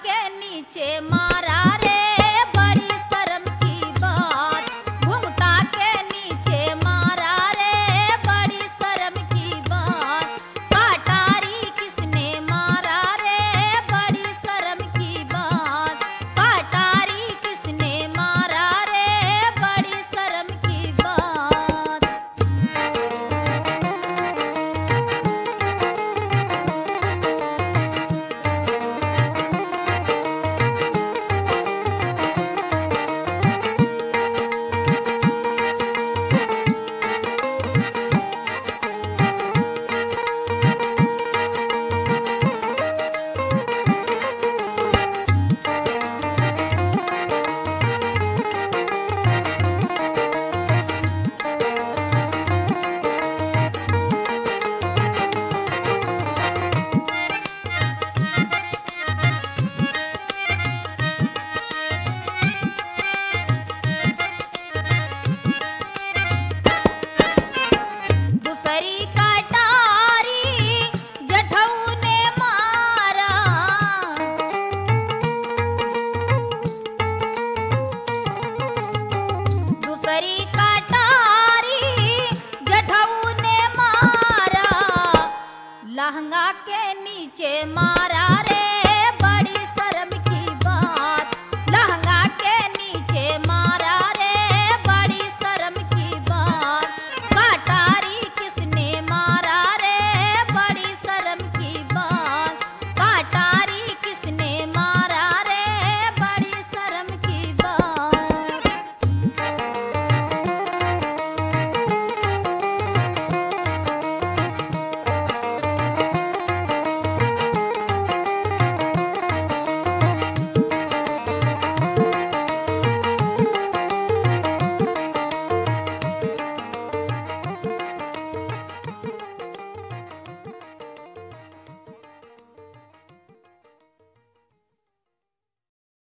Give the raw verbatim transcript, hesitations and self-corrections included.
के नीचे मारा रे बड़ी शर्म की बात। घुंघटा के नीचे मारा रे बड़ी शर्म की बात। कटारी किसने मारा रे बड़ी शर्म की बात। कटारी किसने मारा रे बड़ी शर्म की बात। दूसरी कटारी जठऊ ने मारा। दूसरी कटारी जठऊ ने मारा। लहंगा के नीचे मारा